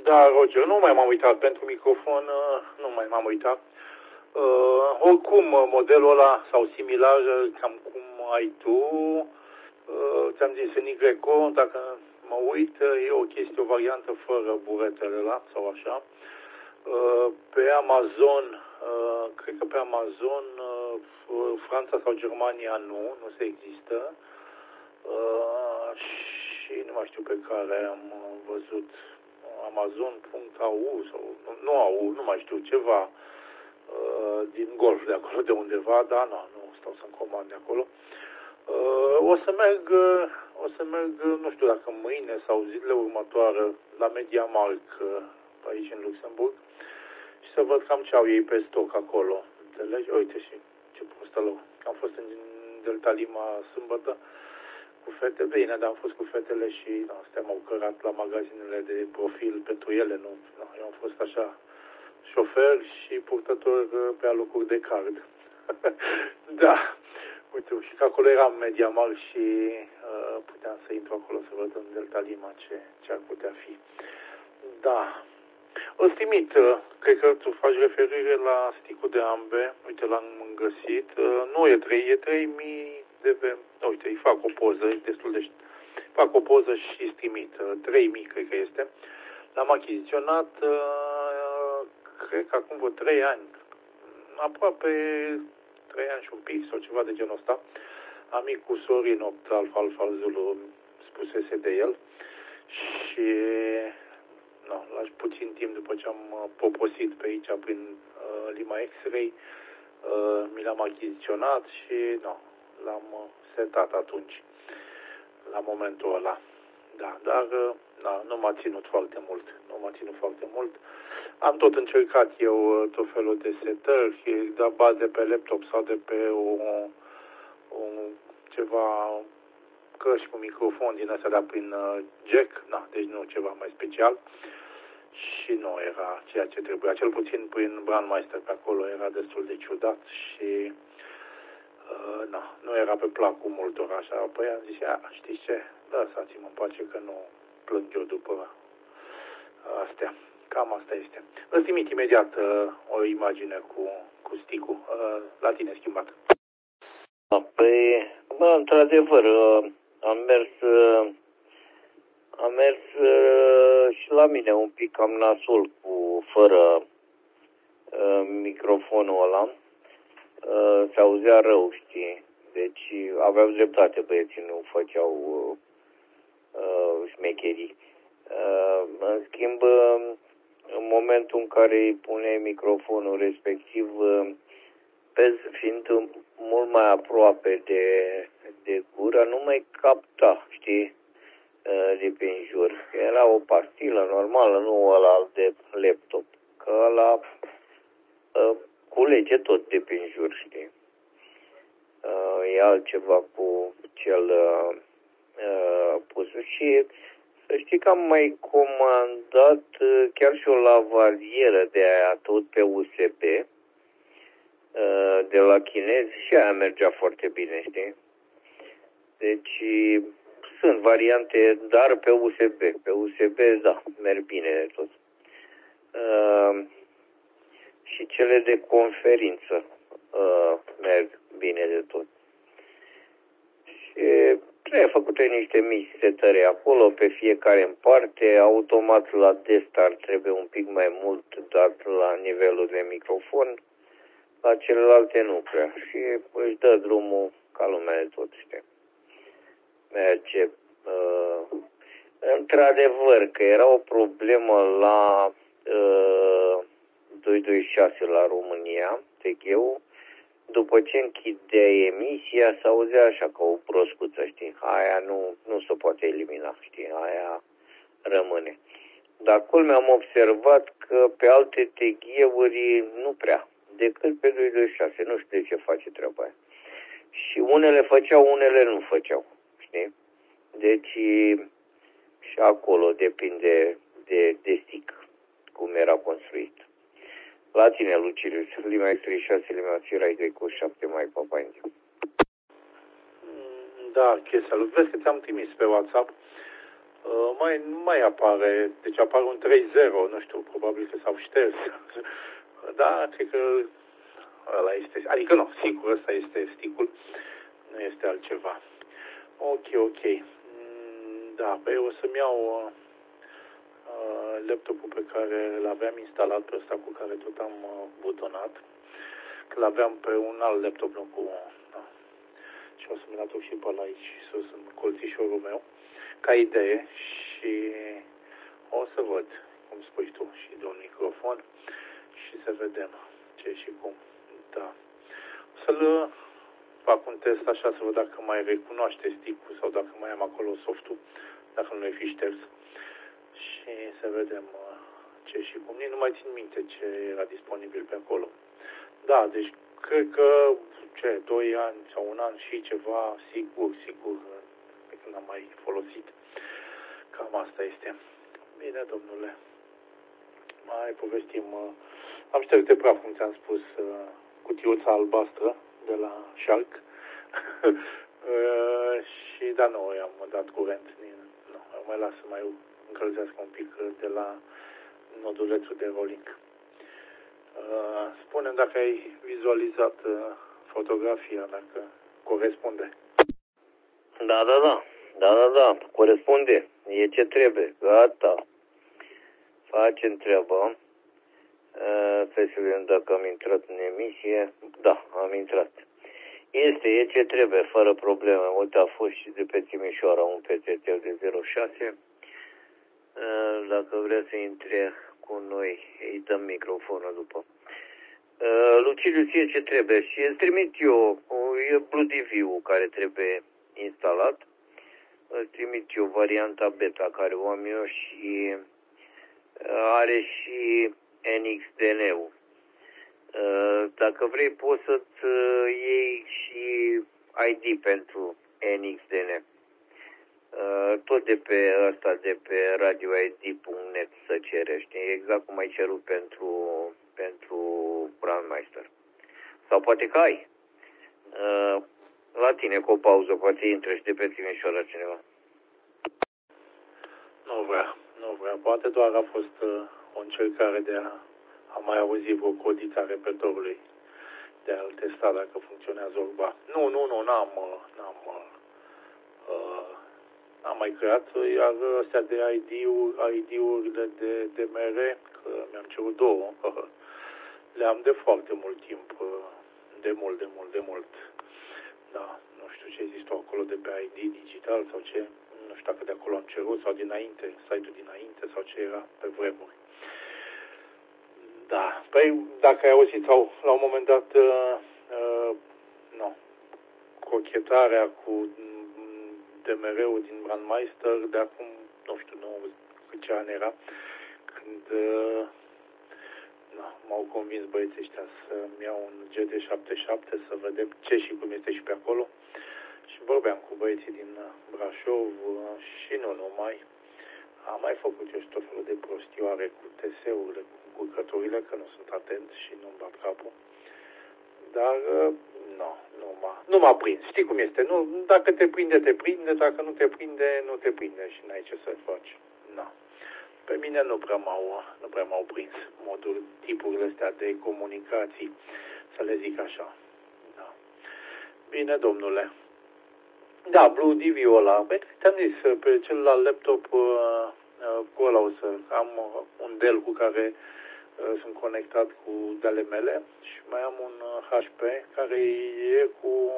Da, Roger, nu mai m-am uitat pentru microfon, nu mai m-am uitat. Oricum, modelul ăla sau similar, cam cum ai tu, ți-am zis, în Y, dacă mă uit, e o chestie, o variantă fără buretele ăla sau așa. Pe Amazon, cred că pe Amazon, Franța sau Germania nu se există. Și nu mai știu pe care am văzut Amazon.au sau nu mai știu, ceva din golf de acolo de undeva, dar nu stau să-mi comand de acolo. O să merg, nu știu dacă mâine sau zilele următoare la MediaMarkt aici în Luxemburg și să văd cam ce au ei pe stoc acolo. Înțelegi? Uite și ce prost ăla. Am fost în Delta Lima sâmbătă cu fete, bine, dar am fost cu fetele și astea m-au cărat la magazinele de profil pentru ele, nu. Eu am fost așa șofer și purtător pe alocuri de card. Da. Uite, și că acolo era MediaMarkt și puteam să intru acolo să văd în Delta Lima ce ar putea fi. Da. Îți trimit, cred că tu faci referire la sticul de ambe, uite l-am găsit, nu e 3, e 3000 de, uite, îi fac o poză, e destul de, fac o poză și îți trimit, 3000 cred că este, l-am achiziționat, cred că acum vreo 3 ani, aproape 3 ani și un pic sau ceva de genul ăsta, amicul Sorin 8 Alfa Zulu spusese de el și la puțin timp după ce am poposit pe aici prin Lima X-Ray, mi l-am achiziționat și l-am setat atunci, la momentul ăla. Da, dar nu m-a ținut foarte mult. Am tot încercat eu tot felul de setări, de baze pe laptop sau de pe ceva căști cu microfon din astea, dar prin jack, deci nu ceva mai special. Și nu era ceea ce trebuia, cel puțin prin Brandmeister pe acolo era destul de ciudat și nu era pe placul multor așa. Apoi am zis, știți ce, lăsați-mă în pace că nu plâng eu după astea. Cam asta este. Îți trimit imediat o imagine cu sticul. La tine schimbat. Păi, într-adevăr, am mers și la mine un pic cam nasul fără microfonul ăla. Se auzea rău, știi? Deci aveau dreptate băieții, nu făceau șmecherii. În schimb, în momentul în care îi pune microfonul respectiv, fiind mult mai aproape de gură, nu mai capta, știi, de prin jur. Era o pastilă normală, nu ăla de laptop, că ăla culege tot de prin jur, știi. E altceva cu cel pus. Și să știi că am mai comandat chiar și o lavarieră de aia tot pe USB de la chinezi și aia mergea foarte bine, știi? Deci sunt variante, dar pe USB. Pe USB, da, merg bine de tot. Și cele de conferință merg bine de tot. Și trebuie făcute niște mici setări acolo, pe fiecare în parte. Automat la desktop trebuie un pic mai mult dat la nivelul de microfon. La celelalte nu prea. Și își dă drumul ca lumea de tot, știi. Merge. Într-adevăr că era o problemă la 226 la România, TG-ul. După ce închideai emisia, s-auzea așa ca o proscuță, știi? Aia nu se poate elimina, știi? Aia rămâne. Dar culmea am observat că pe alte TG-uri nu prea, decât pe 226. Nu știu de ce face treaba aia. Și unele făceau, unele nu făceau, știi? Deci și acolo depinde de stick, cum era construit. La tine, Lucilius, Lima X36, Lima Sierra Y7 mai Papa India. Da, chestia lui. Vezi că ți-am trimis pe WhatsApp. Nu mai apare, deci apare un 3.0, nu știu, probabil că s-au șters. Da, cred că ăla este, adică nu, sigur, ăsta este sticul, nu este altceva. Ok. Da, păi o să-mi iau laptopul pe care l-aveam instalat pe ăsta cu care tot am butonat. Că l-aveam pe un alt laptop, nu cu... Da. Și o să-mi aduc și pe ăla aici, sus, în colțișorul meu, ca idee și o să văd, cum spui tu, și de un microfon și să vedem ce și cum. Da. O să-l fac un test așa să văd dacă mai recunoaște stick-ul sau dacă mai am acolo softul, dacă nu e fi șters. Și să vedem ce și cum. Nici nu mai țin minte ce era disponibil pe acolo. Da, deci cred că 2 ani sau 1 an și ceva, sigur, pe când am mai folosit. Cam asta este. Bine, domnule. Mai povestim. Am șters de praf, cum ți-am spus, cutiuța albastră de la Shark. Și da, nu i-am dat curent. Nu, mai las să mai încălzească un pic de la nodulețul de rolling. Spune-mi dacă ai vizualizat fotografia, dacă corespunde. Da, corespunde. E ce trebuie. Gata. Facem treaba. Trebuie să vedem dacă am intrat în emisie. Da, am intrat. E ce trebuie, fără probleme. Uite, a fost și de pe Timișoara un PTT de 06. Dacă vrea să intre cu noi, îi dăm microfonul după. Lucidiu, ție ce trebuie? Și îți trimit eu, e Blue TV-ul care trebuie instalat. Îți trimit eu varianta beta care o am eu și are și NXDN-ul. Dacă vrei poți să-ți iei și ID pentru NXDN. Tot de pe ăsta, de pe radioid.net să cerești. Exact cum ai cerut pentru Brandmeister. Sau poate că ai. La tine cu o pauză, poate intră și de pe Timișoara cineva. Nu vrea. Poate doar a fost o încercare de a mai auzi vreo codiță a repertorului, de a-l testa dacă funcționează orba. Nu, n-am mai creat, iar astea de ID-urile de DMR, că mi-am cerut 2, le-am de foarte mult timp, de mult. Da, nu știu ce există acolo de pe ID digital sau ce, nu știu dacă de acolo am cerut sau dinainte, site-ul dinainte sau ce era pe vremuri. Da, păi dacă ai auzit sau la un moment dat cochetarea cu DMR-ul din Brandmeister de acum, nu știu, ce an era, când m-au convins băieții ăștia să-mi iau un GD77 să vedem ce și cum este și pe acolo. Și vorbeam cu băieții din Brașov și nu numai. Am mai făcut eu și tot felul de prostioare cu TS-urile, cu curcăturile, că nu sunt atent și nu-mi bat capul. Dar nu m-a prins. Știi cum este? Nu, dacă te prinde, dacă nu te prinde, nu te prinde și n-ai ce să faci. Pe mine nu prea m-au prins tipurile astea de comunicații, să le zic așa. Da. Bine, domnule. Da, Blue TV-ul ăla. Ți-am zis, pe celălalt laptop cu ăla o să am un Dell cu care sunt conectat cu de-ale mele și mai am un HP care e cu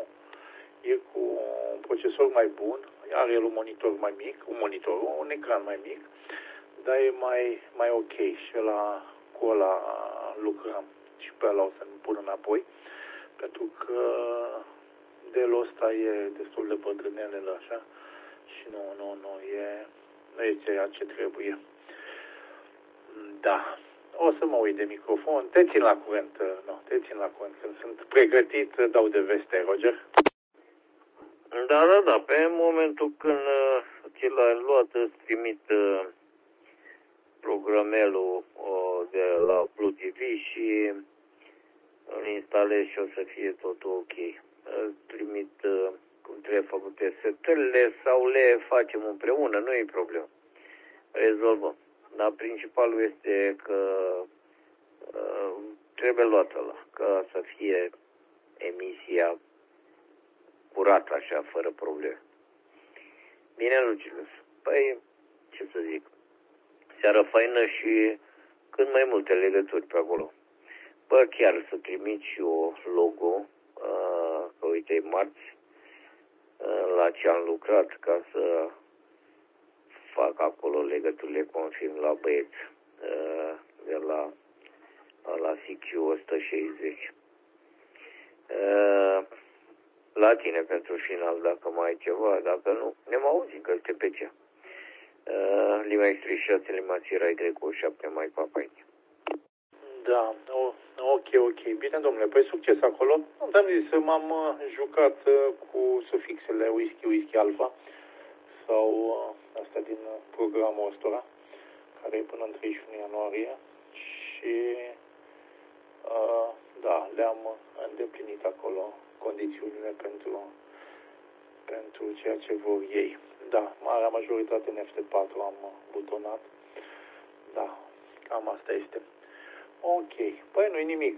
un procesor mai bun, are el un monitor mai mic, un ecran mai mic, dar e mai ok și cu ăla lucrăm și pe ăla o să-mi pun înapoi, pentru că Dell-ul ăsta e destul de bătrânelele așa și nu e ceea ce trebuie. Da. O să mă uit de microfon. Te țin la curent. Când sunt pregătit, dau de veste, Roger. Da. Pe momentul când ți l-ai luat, îți trimit programelul de la Blue TV și îl instalezi și o să fie totul ok. Îți trimit cum trebuie făcute setările sau le facem împreună, nu e problemă. Rezolvăm. Dar principalul este că trebuie luat ăla, ca să fie emisia curată așa, fără probleme. Bine, Lucius. Păi, ce să zic, seară faină și cât mai multe legături pe acolo. Bă, chiar să trimit și o logo, că uite, marți, la ce am lucrat, ca să fac acolo legăturile, confirm la băieți, de la CQ 160. La tine pentru final, dacă mai ai ceva, dacă nu, ne-am auzit că este pe cea. Lima X36, Lima Sierra Y7, mai papaini. Da, ok. Bine, domnule, păi succes acolo. Am zis, m-am jucat cu sufixele whisky alfa sau astea din programul ăsta, care e până în 31 ianuarie și da, le-am îndeplinit acolo condițiunile pentru ceea ce vor ei. Da, marea majoritate în FT4 am butonat. Da, cam asta este. Ok, păi nu-i nimic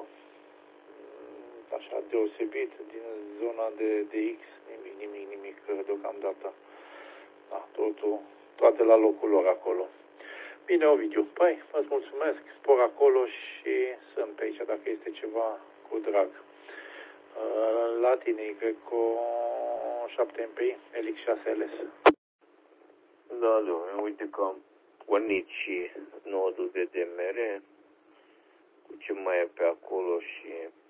așa deosebit din zona de X, nimic deocamdată. Da, toate la locul lor acolo. Bine, Ovidiu, păi, îți mulțumesc, spor acolo și sunt pe aici dacă este ceva cu drag. La tine, cred că 7 MPI, Elix 6LS. Da, domnule, uite că am pornit și nodul de DMR, cu ce mai e pe acolo și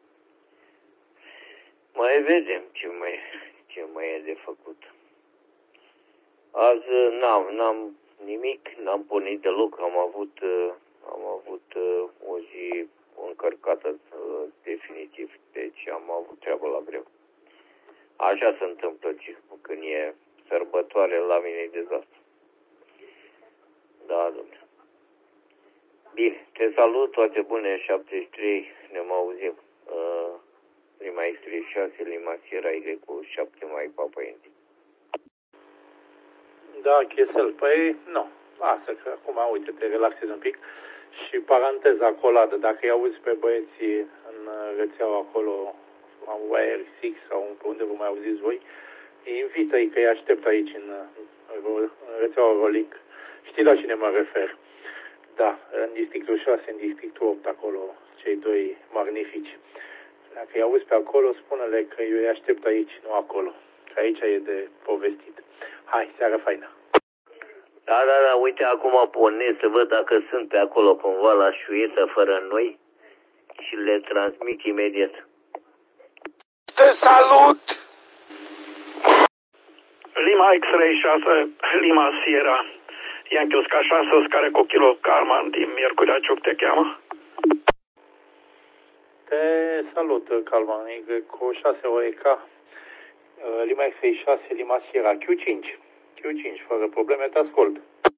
mai vedem ce mai e de făcut. Azi n-am nimic, n-am pornit deloc, am avut o zi încărcată definitiv, deci am avut treabă la greu. Așa se întâmplă când e sărbătoare, la mine e dezastru. Da, domnule. Bine, te salut, toate bune, 73, ne auzim. Lima X36, Lima Sierra Y7, mai papaini. Da, Chesel, păi, nu. Lasă că acum, uite, te relaxezi un pic. Și paranteza acoladă, dacă îi auzi pe băieții în rețeaua acolo, la YR6 sau pe unde vă mai auziți voi, invită-i că îi aștept aici în rețeaua Rolling. Știi la cine mă refer? Da, în districtul 6, în districtul 8 acolo, cei doi magnifici. Dacă îi auzi pe acolo, spune-le că eu îi aștept aici, nu acolo. Că aici e de povestit. Hai, seară faină! Da, uite, acum pornesc să văd dacă sunt pe acolo cumva la șuietă fără noi și le transmit imediat. Te salut! Lima X-Ray 6, Lima Sierra, Yankee Oscar 6, Oscar cu Kilo Carman din Miercurea Ciuc te cheamă. Te salut, Calman, cu 6 OEK, Lima X-Ray 6, Lima Sierra, Q5, fără probleme, te ascult.